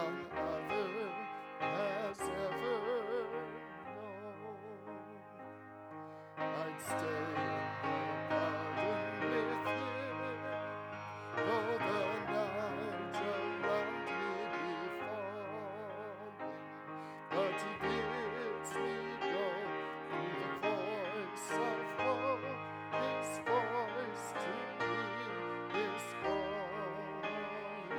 none other has ever known. I'd stay in the garden with him, though the night around me be falling, but he bids me go through the voice of woe. His voice to me is calling,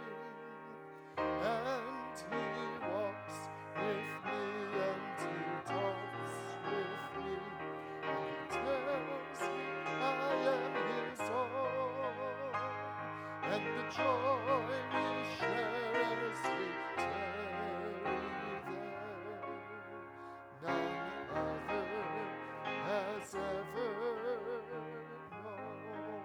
and he walks with me and he talks with me, and he tells me I am his own, and the joy we share as we tarry there, none other has ever known.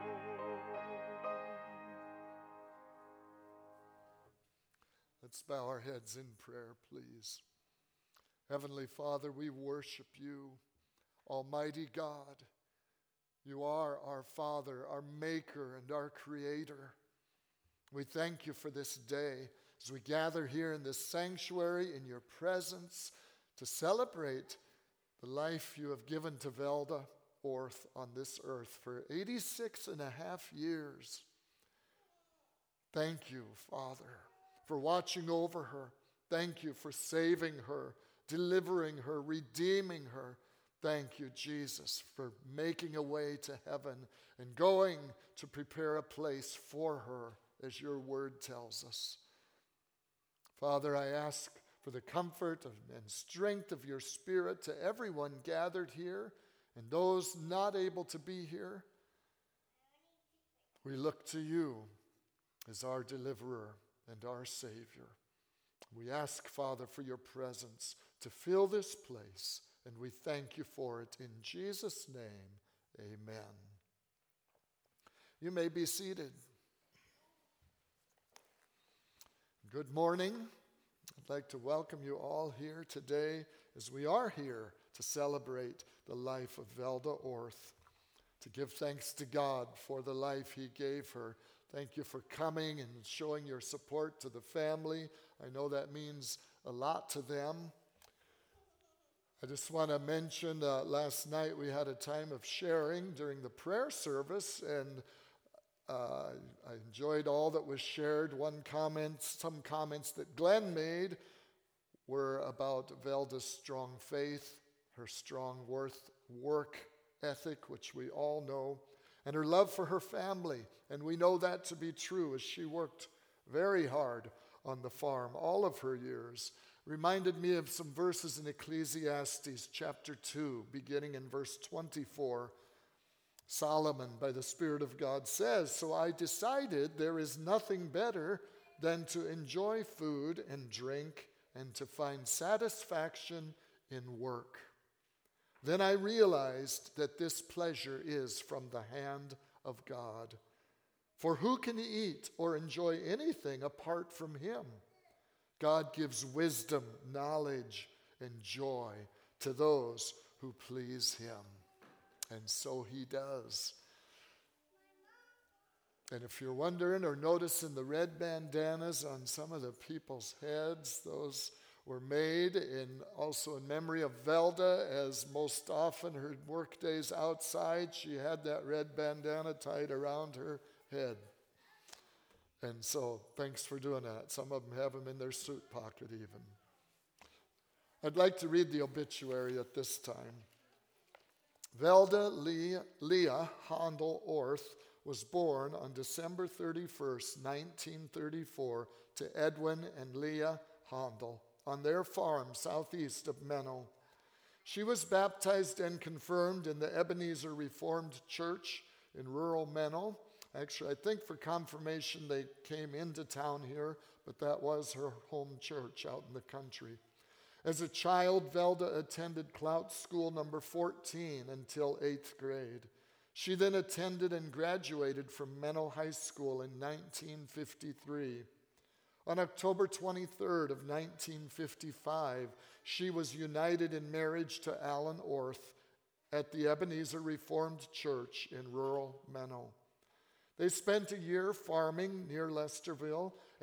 Let's bow our heads in prayer, please. Heavenly Father, we worship you, Almighty God. You are our Father, our Maker, and our Creator. We thank you for this day as we gather here in this sanctuary in your presence to celebrate the life you have given to Velda Orth on this earth for 86 and a half years. Thank you, Father, for watching over her. Thank you for saving her, delivering her, redeeming her. Thank you, Jesus, for making a way to heaven and going to prepare a place for her, as your word tells us. Father, I ask for the comfort and strength of your Spirit to everyone gathered here and those not able to be here. We look to you as our deliverer and our Savior. We ask, Father, for your presence to fill this place, and we thank you for it. In Jesus' name, amen. You may be seated. Good morning. I'd like to welcome you all here today as we are here to celebrate the life of Velda Orth, to give thanks to God for the life he gave her. Thank you for coming and showing your support to the family. I know that means a lot to them. I just want to mention last night we had a time of sharing during the prayer service, and I enjoyed all that was shared. Some comments that Glenn made were about Velda's strong faith, her strong work ethic, which we all know, and her love for her family. And we know that to be true, as she worked very hard on the farm all of her years. Reminded me of some verses in Ecclesiastes chapter 2, beginning in verse 24. Solomon, by the Spirit of God, says, "So I decided there is nothing better than to enjoy food and drink and to find satisfaction in work. Then I realized that this pleasure is from the hand of God. For who can eat or enjoy anything apart from him? God gives wisdom, knowledge, and joy to those who please him." And so he does. And if you're wondering or noticing the red bandanas on some of the people's heads, those were made also in memory of Velda, as most often her work days outside, she had that red bandana tied around her head. And so thanks for doing that. Some of them have them in their suit pocket even. I'd like to read the obituary at this time. Velda Leah Handel Orth was born on December 31st, 1934, to Edwin and Leah Handel on their farm southeast of Menno. She was baptized and confirmed in the Ebenezer Reformed Church in rural Menno. Actually, I think for confirmation they came into town here, but that was her home church out in the country. As a child, Velda attended Clout School number 14 until 8th grade. She then attended and graduated from Menno High School in 1953. On October 23rd of 1955, she was united in marriage to Alan Orth at the Ebenezer Reformed Church in rural Menno. They spent a year farming near Lesterville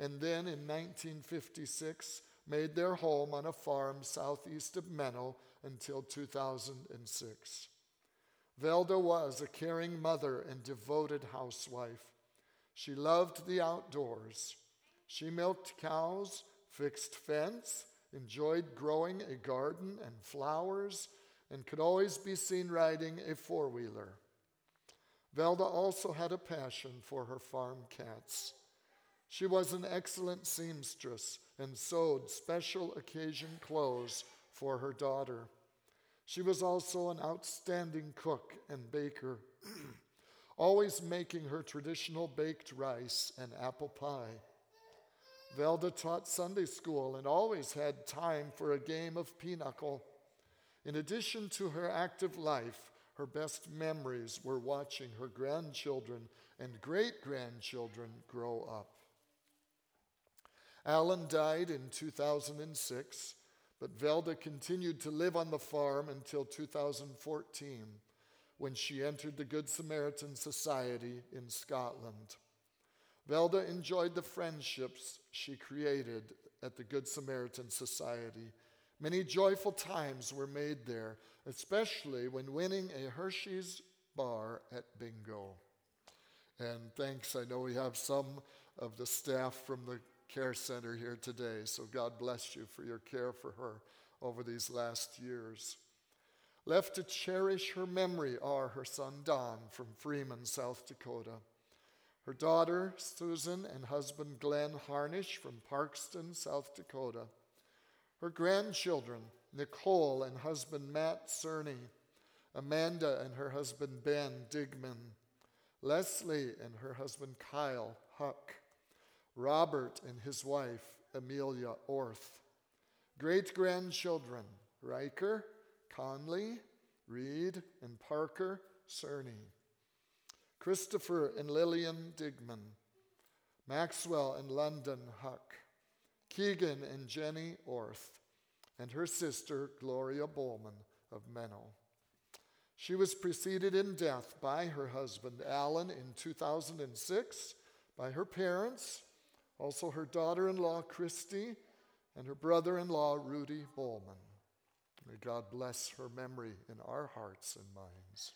and then in 1956 made their home on a farm southeast of Menno until 2006. Velda was a caring mother and devoted housewife. She loved the outdoors. She milked cows, fixed fence, enjoyed growing a garden and flowers, and could always be seen riding a four-wheeler. Velda also had a passion for her farm cats. She was an excellent seamstress and sewed special occasion clothes for her daughter. She was also an outstanding cook and baker, always making her traditional baked rice and apple pie. Velda taught Sunday school and always had time for a game of pinochle. In addition to her active life, her best memories were watching her grandchildren and great-grandchildren grow up. Alan died in 2006, but Velda continued to live on the farm until 2014, when she entered the Good Samaritan Society in Scotland. Velda enjoyed the friendships she created at the Good Samaritan Society. Many joyful times were made there, especially when winning a Hershey's bar at bingo. And thanks, I know we have some of the staff from the care center here today, so God bless you for your care for her over these last years. Left to cherish her memory are her son Don from Freeman, South Dakota, her daughter Susan and husband Glenn Harnish from Parkston, South Dakota, her grandchildren Nicole and husband Matt Cerny, Amanda and her husband Ben Digman, Leslie and her husband Kyle Huck, Robert and his wife Amelia Orth, great-grandchildren Riker, Conley, Reed, and Parker Cerny, Christopher and Lillian Digman, Maxwell and London Huck, Keegan and Jenny Orth, and her sister Gloria Bowman of Menno. She was preceded in death by her husband Alan in 2006, by her parents, also her daughter-in-law Christy, and her brother-in-law Rudy Bowman. May God bless her memory in our hearts and minds.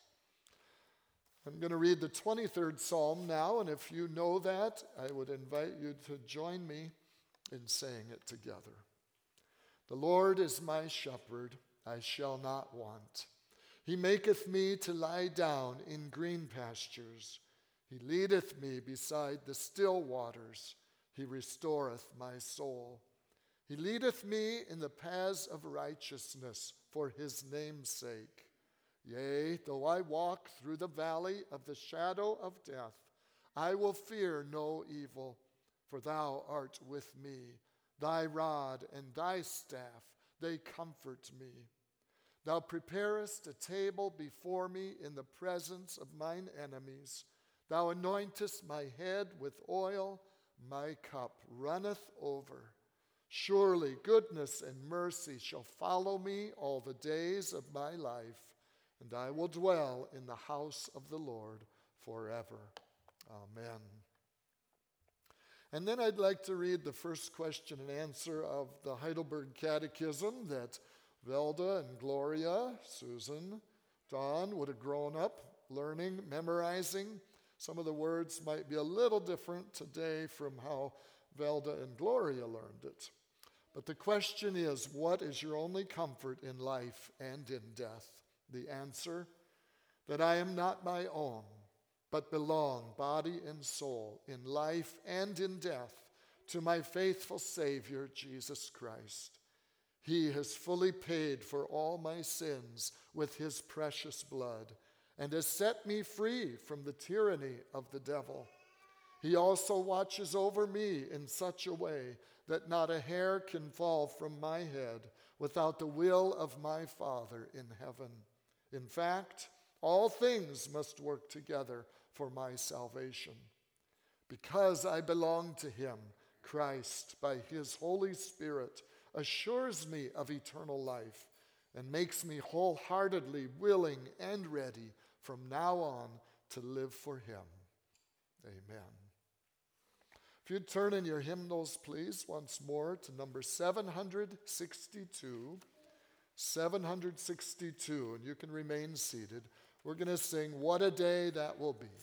I'm going to read the 23rd Psalm now, and if you know that, I would invite you to join me in saying it together. The Lord is my shepherd, I shall not want. He maketh me to lie down in green pastures. He leadeth me beside the still waters. He restoreth my soul. He leadeth me in the paths of righteousness for his name's sake. Yea, though I walk through the valley of the shadow of death, I will fear no evil, for thou art with me. Thy rod and thy staff, they comfort me. Thou preparest a table before me in the presence of mine enemies. Thou anointest my head with oil, my cup runneth over. Surely goodness and mercy shall follow me all the days of my life, and I will dwell in the house of the Lord forever. Amen. And then I'd like to read the first question and answer of the Heidelberg Catechism that Velda and Gloria, Susan, Don would have grown up learning, memorizing. Some of the words might be a little different today from how Velda and Gloria learned it. But the question is, what is your only comfort in life and in death? The answer, that I am not my own, but belong, body and soul, in life and in death, to my faithful Savior, Jesus Christ. He has fully paid for all my sins with his precious blood, and has set me free from the tyranny of the devil. He also watches over me in such a way that not a hair can fall from my head without the will of my Father in heaven. In fact, all things must work together for my salvation. Because I belong to him, Christ, by his Holy Spirit, assures me of eternal life and makes me wholeheartedly willing and ready from now on to live for him. Amen. If you'd turn in your hymnals, please, once more to number 762. 762, and you can remain seated. We're going to sing, "What a Day That Will Be."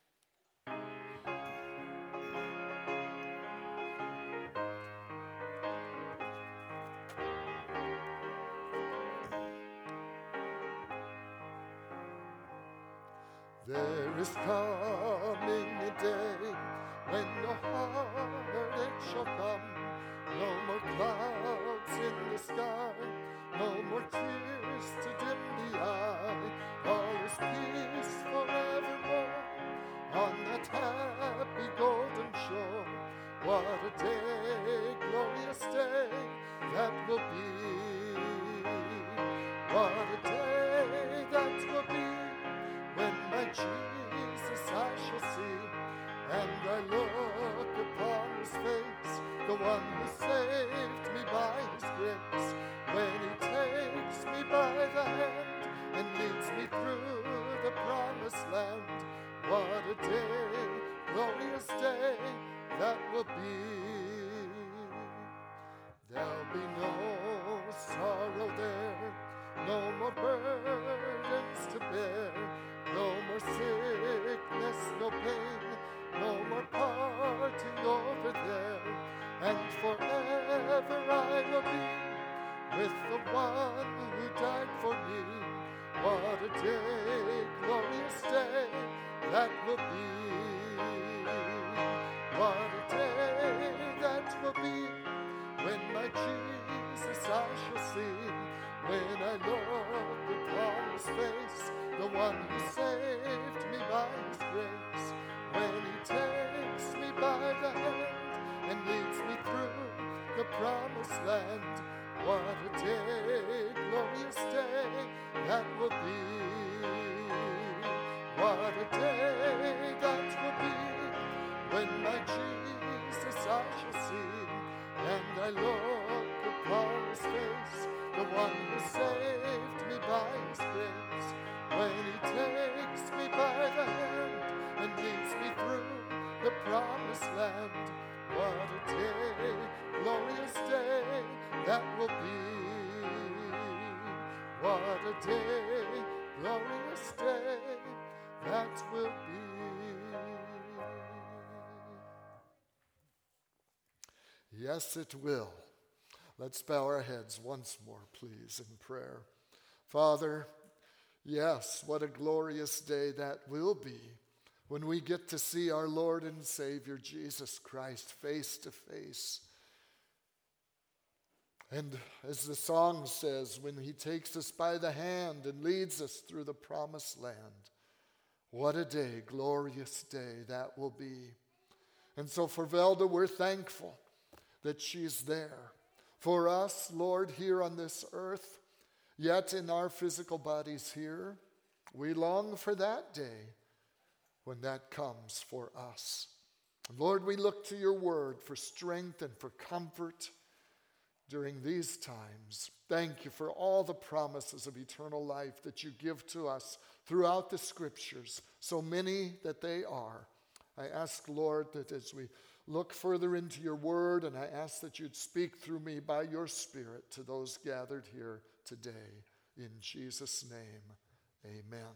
There is coming a day when no heartache shall come, no more clouds in the sky, no more tears to dim the eye. All is peace forevermore on that happy golden shore. What a day, glorious day that will be. What a day that will be when my Jesus I shall see, and I look upon his face, the one who saved me by his grace, when he takes me by the hand and leads me through the promised land. What a day, glorious day that will be. There'll be no sorrow there, no more burdens to bear, no more sickness, no pain, no more parting over there. And forever I will be with the one who died for me. What a day, glorious day that will be. What a day that will be when my Jesus I shall see, when I look upon his face, the one who saved me by his grace, when he takes me by the hand and leads me through the promised land. What a day, glorious day that will be. What a day that will be when my Jesus I shall see, and I look upon his face, the one who saved me by his grace, when he takes me by the hand and leads me through the promised land. What a day, glorious day that will be. What a day, glorious day that will be. Yes, it will. Let's bow our heads once more, please, in prayer. Father, yes, what a glorious day that will be when we get to see our Lord and Savior Jesus Christ face to face. And as the song says, when he takes us by the hand and leads us through the promised land. What a day, glorious day that will be. And so for Velda, we're thankful that she's there. For us, Lord, here on this earth, yet in our physical bodies here, we long for that day when that comes for us. Lord, we look to your word for strength and for comfort during these times. Thank you for all the promises of eternal life that you give to us throughout the scriptures, so many that they are. I ask, Lord, that as we look further into your word, and I ask that you'd speak through me by your Spirit to those gathered here today. In Jesus' name, amen.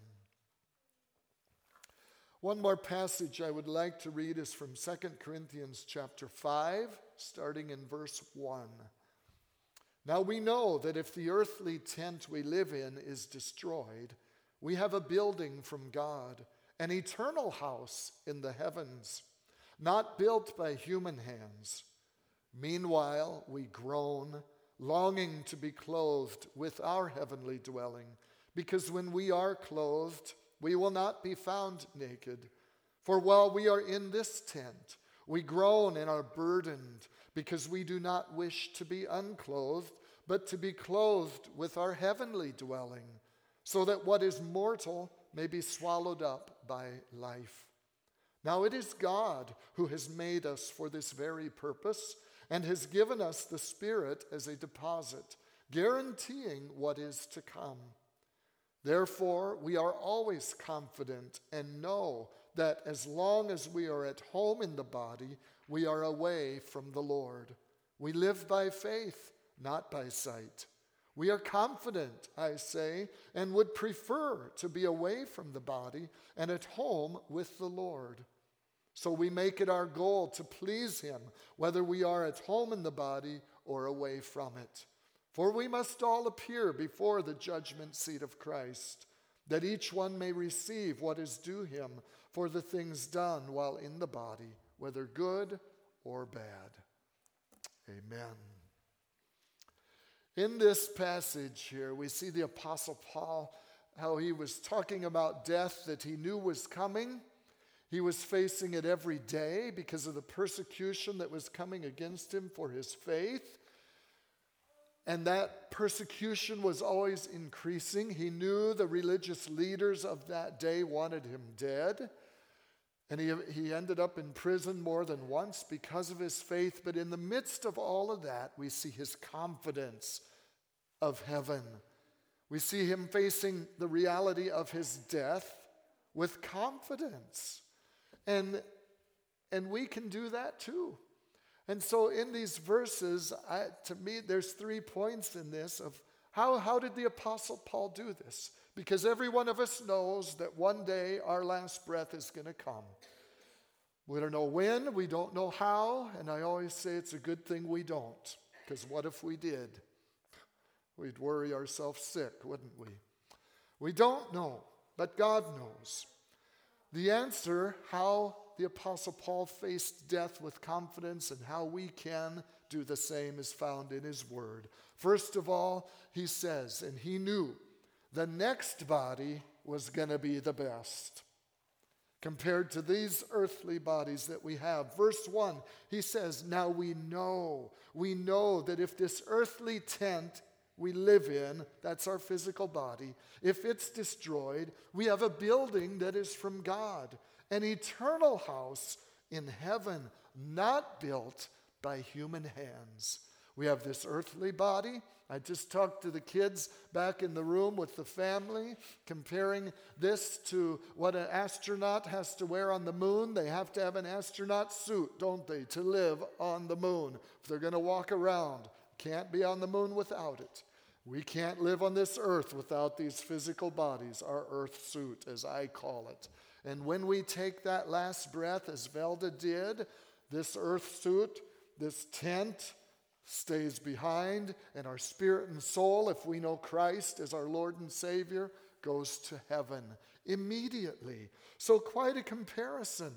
One more passage I would like to read is from 2 Corinthians chapter 5, starting in verse 1. Now we know that if the earthly tent we live in is destroyed, we have a building from God, an eternal house in the heavens, not built by human hands. Meanwhile, we groan, longing to be clothed with our heavenly dwelling, because when we are clothed, we will not be found naked. For while we are in this tent, we groan and are burdened, because we do not wish to be unclothed, but to be clothed with our heavenly dwelling, so that what is mortal may be swallowed up by life. Now it is God who has made us for this very purpose and has given us the Spirit as a deposit, guaranteeing what is to come. Therefore, we are always confident and know that as long as we are at home in the body, we are away from the Lord. We live by faith, not by sight. We are confident, I say, and would prefer to be away from the body and at home with the Lord. So we make it our goal to please him, whether we are at home in the body or away from it. For we must all appear before the judgment seat of Christ, that each one may receive what is due him for the things done while in the body, whether good or bad. Amen. In this passage here, we see the Apostle Paul, how he was talking about death that he knew was coming. He was facing it every day because of the persecution that was coming against him for his faith. And that persecution was always increasing. He knew the religious leaders of that day wanted him dead. And he ended up in prison more than once because of his faith. But in the midst of all of that, we see his confidence of heaven. We see him facing the reality of his death with confidence. And we can do that too. And so in these verses, to me, there's 3 points in this of how did the Apostle Paul do this? Because every one of us knows that one day our last breath is going to come. We don't know when, we don't know how, and I always say it's a good thing we don't, because what if we did? We'd worry ourselves sick, wouldn't we? We don't know, but God knows. The answer, how the Apostle Paul faced death with confidence and how we can do the same, is found in his word. First of all, he says, and he knew the next body was going to be the best compared to these earthly bodies that we have. Verse 1, he says, now we know that if this earthly tent we live in, that's our physical body, if it's destroyed, we have a building that is from God, an eternal house in heaven, not built by human hands. We have this earthly body. I just talked to the kids back in the room with the family, comparing this to what an astronaut has to wear on the moon. They have to have an astronaut suit, don't they, to live on the moon. If they're going to walk around, can't be on the moon without it. We can't live on this earth without these physical bodies, our earth suit, as I call it. And when we take that last breath, as Velda did, this earth suit, this tent, stays behind, and our spirit and soul, if we know Christ as our Lord and Savior, goes to heaven immediately. So quite a comparison.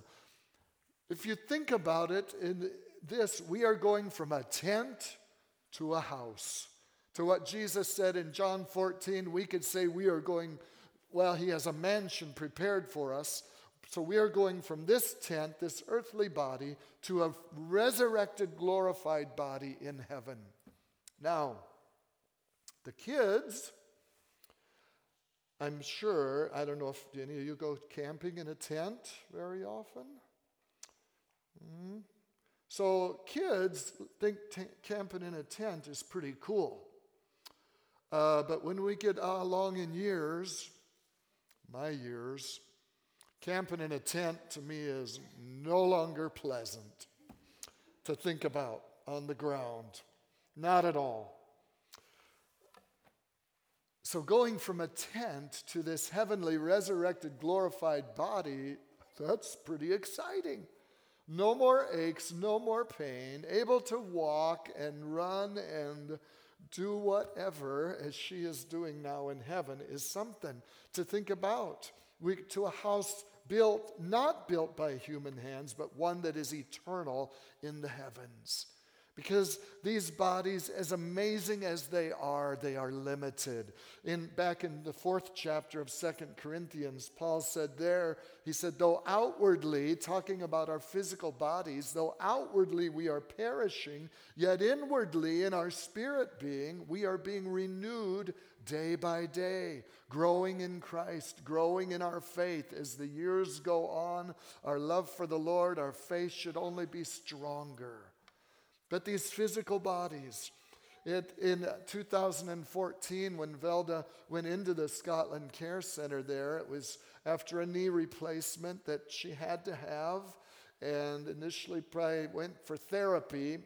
If you think about it, in this, we are going from a tent to a house. To what Jesus said in John 14, we could say we are going, well, he has a mansion prepared for us. So we are going from this tent, this earthly body, to a resurrected, glorified body in heaven. Now, the kids, I'm sure, I don't know if any of you go camping in a tent very often. So kids think camping in a tent is pretty cool. But when we get along in years, my years, camping in a tent to me is no longer pleasant to think about on the ground. Not at all. So going from a tent to this heavenly, resurrected, glorified body, that's pretty exciting. No more aches, no more pain, able to walk and run and do whatever as she is doing now in heaven is something to think about. To a house not built by human hands, but one that is eternal in the heavens. Because these bodies, as amazing as they are limited. Back in the 4th chapter of 2 Corinthians, Paul said there, he said, though outwardly, talking about our physical bodies, though outwardly we are perishing, yet inwardly in our spirit being, we are being renewed day by day, growing in Christ, growing in our faith. As the years go on, our love for the Lord, our faith should only be stronger. But these physical bodies, in 2014, when Velda went into the Scotland Care Center there, it was after a knee replacement that she had to have. and initially probably went for therapy,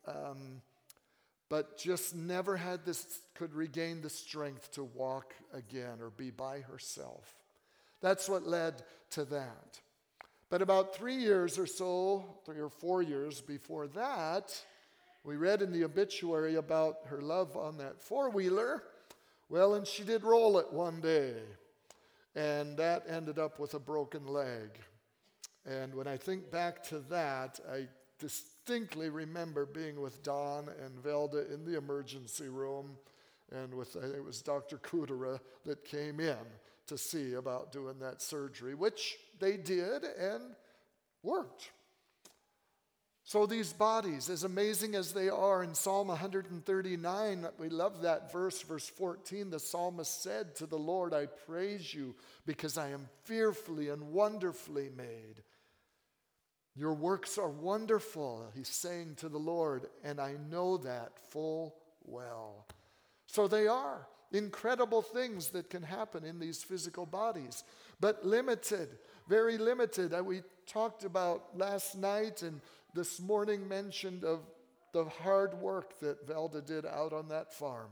but just never could regain the strength to walk again or be by herself. That's what led to that. But about 3 years or so, 3 or 4 years before that, we read in the obituary about her love on that four-wheeler. Well, and she did roll it one day, and that ended up with a broken leg. And when I think back to that, I distinctly remember being with Don and Velda in the emergency room, and it was Dr. Kudera that came in to see about doing that surgery, which they did and worked. So these bodies, as amazing as they are, in Psalm 139, we love that verse 14, the psalmist said to the Lord, I praise you because I am fearfully and wonderfully made. Your works are wonderful, he's saying to the Lord, and I know that full well. So they are incredible things that can happen in these physical bodies, but limited, very limited. We talked about last night and this morning mentioned of the hard work that Velda did out on that farm.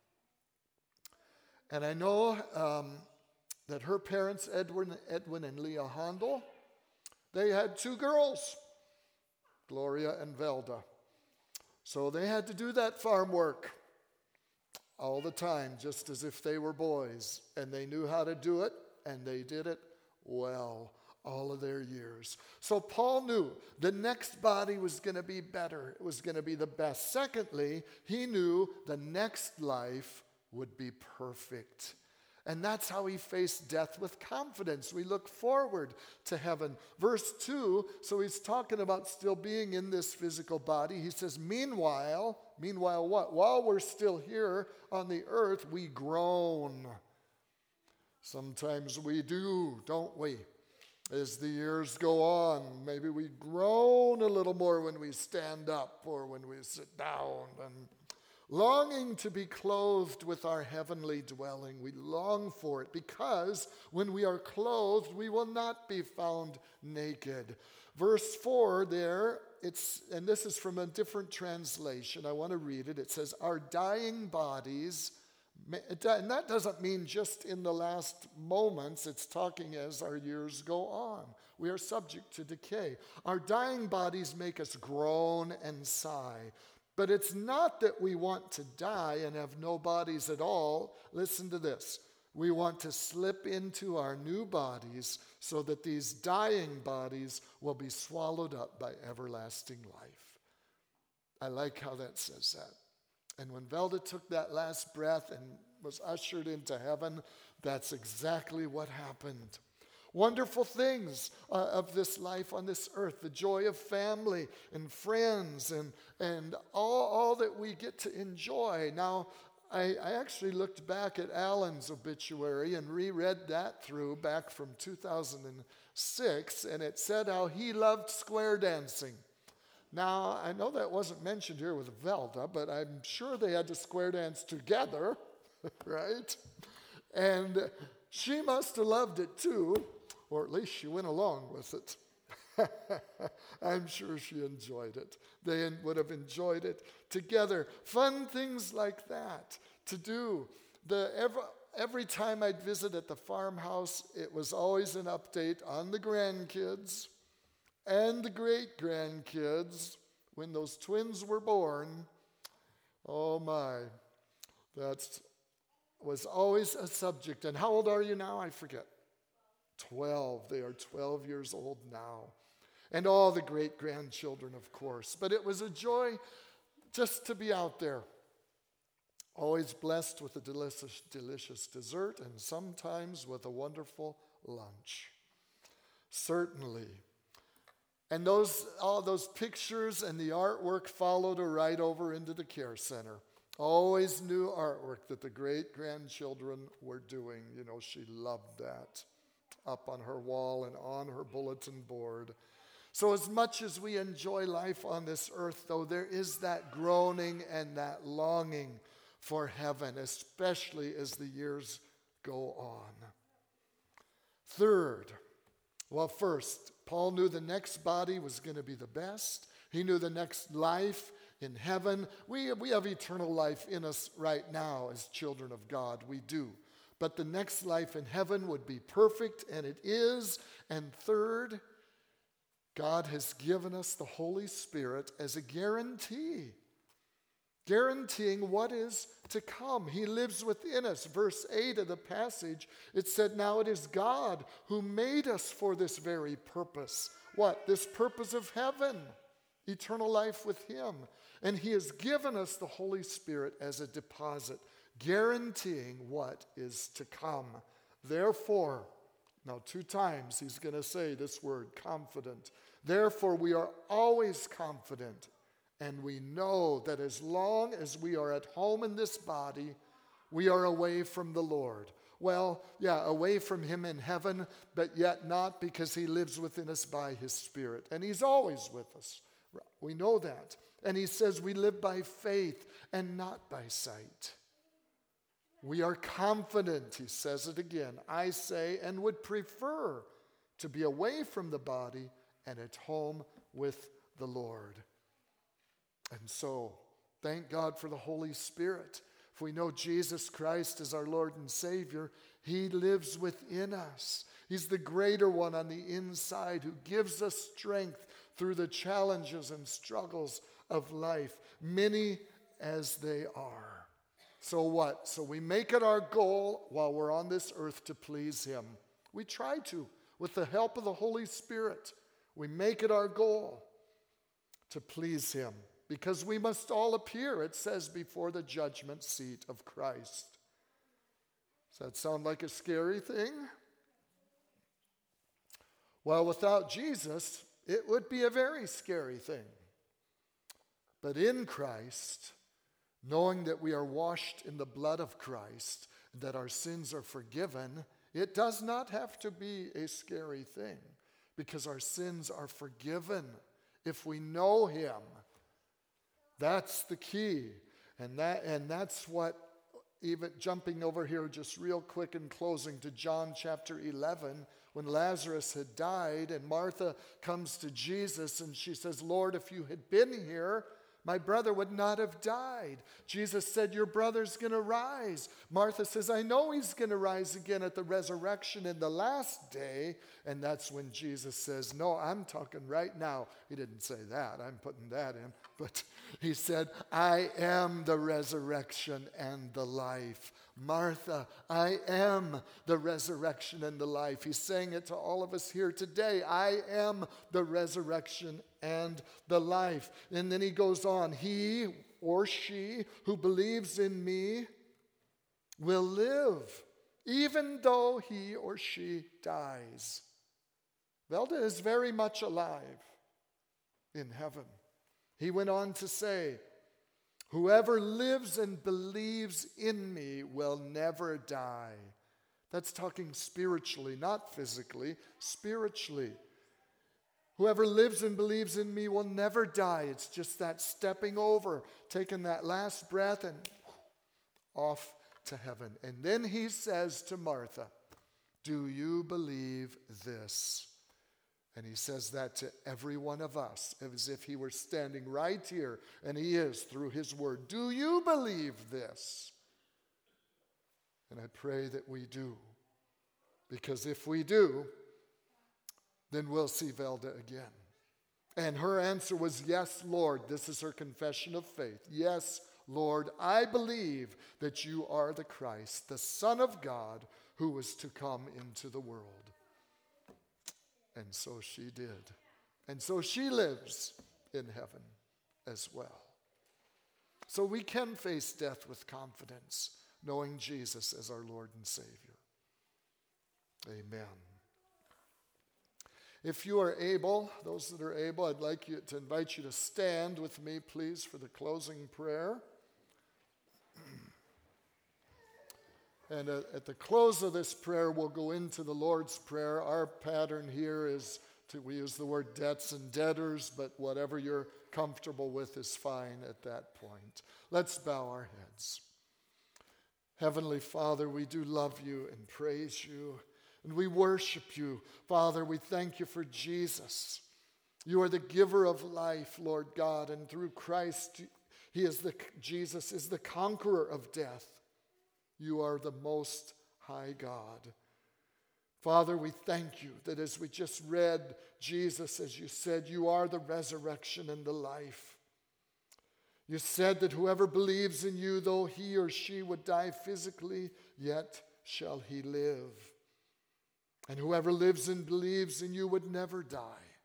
And I know that her parents, Edwin and Leah Handel, they had 2 girls, Gloria and Velda. So they had to do that farm work all the time, just as if they were boys. And they knew how to do it, and they did it well all of their years. So Paul knew the next body was going to be better. It was going to be the best. Secondly, he knew the next life would be perfect. And that's how he faced death with confidence. We look forward to heaven. Verse 2, so he's talking about still being in this physical body. He says, meanwhile what? While we're still here on the earth, we groan. Sometimes we do, don't we? As the years go on, maybe we groan a little more when we stand up or when we sit down, and longing to be clothed with our heavenly dwelling. We long for it because when we are clothed, we will not be found naked. Verse 4 there, and this is from a different translation. I want to read it. It says, our dying bodies, and that doesn't mean just in the last moments. It's talking as our years go on. We are subject to decay. Our dying bodies make us groan and sigh. But it's not that we want to die and have no bodies at all. Listen to this. We want to slip into our new bodies so that these dying bodies will be swallowed up by everlasting life. I like how that says that. And when Velda took that last breath and was ushered into heaven, that's exactly what happened. Wonderful things of this life on this earth, the joy of family and friends and all that we get to enjoy. Now, I actually looked back at Alan's obituary and reread that through back from 2006, and it said how he loved square dancing. Now, I know that wasn't mentioned here with Velda, but I'm sure they had to square dance together, right? And she must have loved it too, or at least she went along with it. I'm sure she enjoyed it. They would have enjoyed it together. Fun things like that to do. Every time I'd visit at the farmhouse, it was always an update on the grandkids and the great-grandkids when those twins were born. Oh my, that was always a subject. And how old are you now? I forget. 12. They are 12 years old now. And all the great-grandchildren, of course. But it was a joy just to be out there. Always blessed with a delicious dessert and sometimes with a wonderful lunch. Certainly. And all those pictures and the artwork followed her right over into the care center. Always new artwork that the great-grandchildren were doing. You know, she loved that. Up on her wall and on her bulletin board. So as much as we enjoy life on this earth, though, there is that groaning and that longing for heaven, especially as the years go on. First, Paul knew the next body was going to be the best. He knew the next life in heaven. We have eternal life in us right now as children of God. We do. But the next life in heaven would be perfect, and it is. And third, God has given us the Holy Spirit as a guarantee, guaranteeing what is to come. He lives within us. Verse 8 of the passage, it said, now it is God who made us for this very purpose. What? This purpose of heaven, eternal life with him. And he has given us the Holy Spirit as a deposit, guaranteeing what is to come. Therefore, now 2 times he's going to say this word, confident. Therefore, we are always confident, and we know that as long as we are at home in this body, we are away from the Lord. Well, yeah, away from him in heaven, but yet not, because he lives within us by his Spirit. And he's always with us. We know that. And he says we live by faith and not by sight. We are confident, he says it again, I say, and would prefer to be away from the body and at home with the Lord. And so, thank God for the Holy Spirit. If we know Jesus Christ as our Lord and Savior, he lives within us. He's the greater one on the inside who gives us strength through the challenges and struggles of life, many as they are. So what? So we make it our goal while we're on this earth to please him. We try to, with the help of the Holy Spirit. We make it our goal to please him, because we must all appear, it says, before the judgment seat of Christ. Does that sound like a scary thing? Well, without Jesus, it would be a very scary thing. But in Christ, knowing that we are washed in the blood of Christ, that our sins are forgiven, it does not have to be a scary thing, because our sins are forgiven if we know him. That's the key. And that's what, even jumping over here just real quick in closing to John chapter 11, when Lazarus had died and Martha comes to Jesus and she says, Lord, if you had been here, my brother would not have died. Jesus said, your brother's going to rise. Martha says, I know he's going to rise again at the resurrection in the last day. And that's when Jesus says, no, I'm talking right now. He didn't say that. I'm putting that in. But he said, I am the resurrection and the life. Martha, I am the resurrection and the life. He's saying it to all of us here today. I am the resurrection and the life. And then he goes on, he or she who believes in me will live, even though he or she dies. Velda is very much alive in heaven. He went on to say, whoever lives and believes in me will never die. That's talking spiritually, not physically, spiritually. Whoever lives and believes in me will never die. It's just that stepping over, taking that last breath and off to heaven. And then he says to Martha, do you believe this? And he says that to every one of us, as if he were standing right here, and he is through his word. Do you believe this? And I pray that we do. Because if we do, then we'll see Velda again. And her answer was, yes, Lord. This is her confession of faith. Yes, Lord, I believe that you are the Christ, the Son of God, who was to come into the world. And so she did. And so she lives in heaven as well. So we can face death with confidence, knowing Jesus as our Lord and Savior. Amen. If you are able, those that are able, I'd like to invite you to stand with me, please, for the closing prayer. And at the close of this prayer, we'll go into the Lord's Prayer. Our pattern here is we use the word debts and debtors, but whatever you're comfortable with is fine at that point. Let's bow our heads. Heavenly Father, we do love you and praise you. And we worship you. Father, we thank you for Jesus. You are the giver of life, Lord God, and through Christ, Jesus is the conqueror of death. You are the most high God. Father, we thank you that as we just read Jesus, as you said, you are the resurrection and the life. You said that whoever believes in you, though he or she would die physically, yet shall he live. And whoever lives and believes in you would never die.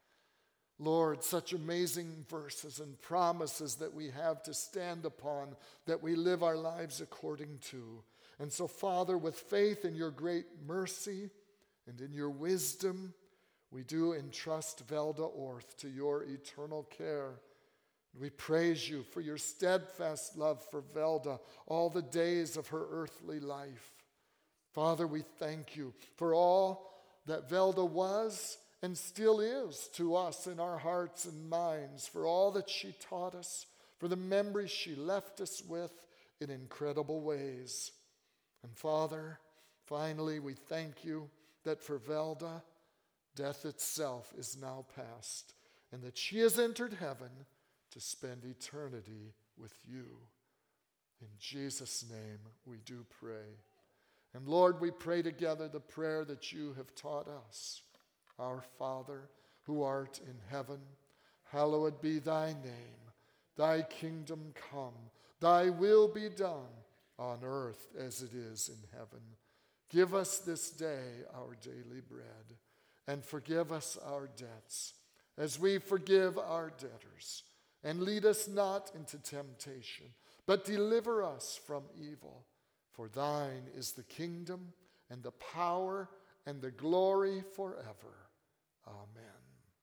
Lord, such amazing verses and promises that we have to stand upon, that we live our lives according to. And so, Father, with faith in your great mercy and in your wisdom, we do entrust Velda Orth to your eternal care. We praise you for your steadfast love for Velda all the days of her earthly life. Father, we thank you for all that Velda was and still is to us in our hearts and minds, for all that she taught us, for the memories she left us with in incredible ways. And Father, finally, we thank you that for Velda, death itself is now past, and that she has entered heaven to spend eternity with you. In Jesus' name we do pray. And Lord, we pray together the prayer that you have taught us. Our Father, who art in heaven, hallowed be thy name. Thy kingdom come, thy will be done on earth as it is in heaven. Give us this day our daily bread, and forgive us our debts, as we forgive our debtors. And lead us not into temptation, but deliver us from evil. For thine is the kingdom, and the power, and the glory forever. Amen.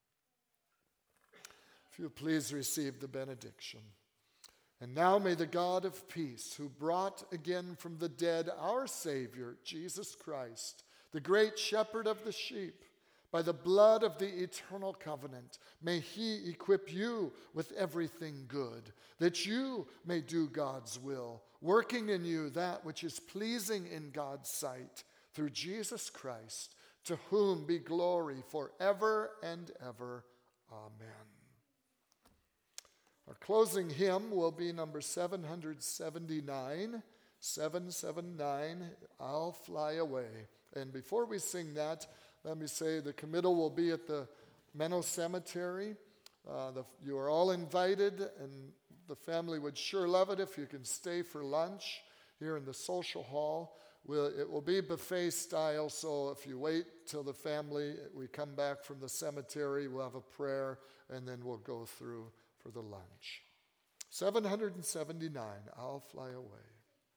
If you please receive the benediction. And now may the God of peace, who brought again from the dead our Savior, Jesus Christ, the great shepherd of the sheep, by the blood of the eternal covenant, may he equip you with everything good, that you may do God's will, working in you that which is pleasing in God's sight, through Jesus Christ, to whom be glory forever and ever. Amen. Our closing hymn will be number 779, 779, I'll Fly Away. And before we sing that, let me say the committal will be at the Menno Cemetery. You are all invited, and the family would sure love it if you can stay for lunch here in the social hall. It will be buffet style, so if you wait till we come back from the cemetery, we'll have a prayer, and then we'll go through for the lunch. 779, I'll Fly Away.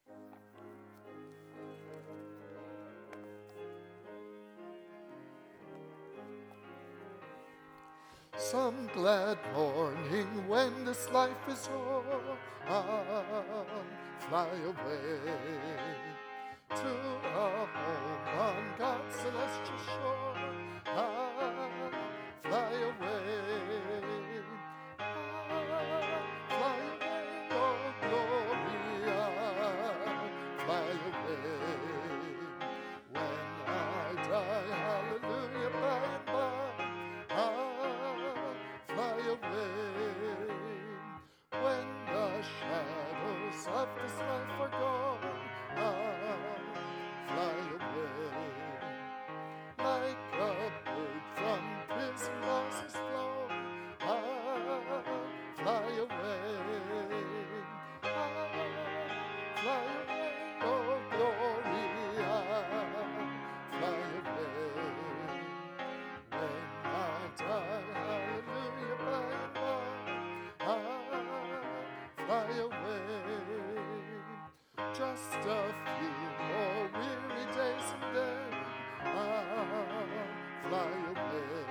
Some glad morning when this life is o'er, I'll fly away to a home on God's celestial shore. I'll fly away. I'll fly away, oh glory, I'll fly away. When I die, hallelujah, by and by, fly away. When the shadows of this life are gone, I'll fly away. Like a bird from prison bars is flown, I'll fly away. I'll fly away, oh glory, I'll fly away. When I die, hallelujah, by and by, I'll fly away. Just a few more weary days and then I'll fly away.